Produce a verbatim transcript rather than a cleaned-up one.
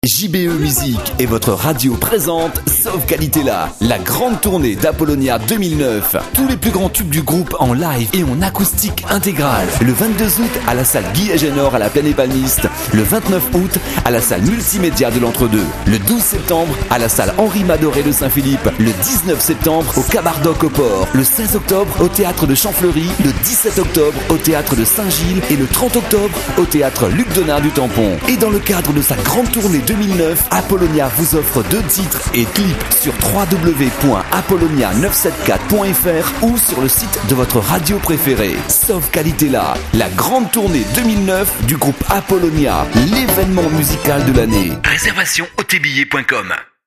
J B E Musique et votre radio présente Sauve Qualité là, la grande tournée d'Apollonia deux mille neuf. Tous les plus grands tubes du groupe en live et en acoustique intégrale. Le vingt-deux août à la salle Guy Agenor à la Plaine Palmiste. Le vingt-neuf août à la salle multimédia de l'Entre-deux. Le douze septembre à la salle Henri Madoré de Saint-Philippe. Le dix-neuf septembre au Cabardoc au Port. Le seize octobre au théâtre de Champfleury. Le dix-sept octobre au théâtre de Saint-Gilles. Et le trente octobre au théâtre Luc Donat du Tampon. Et dans le cadre de sa grande tournée deux mille neuf, Apollonia vous offre deux titres et clips sur w w w point apollonia neuf cent soixante-quatorze point f r ou sur le site de votre radio préférée. Sauve Qualité là, la grande tournée deux mille neuf du groupe Apollonia, l'événement musical de l'année. Réservation au t billets point com.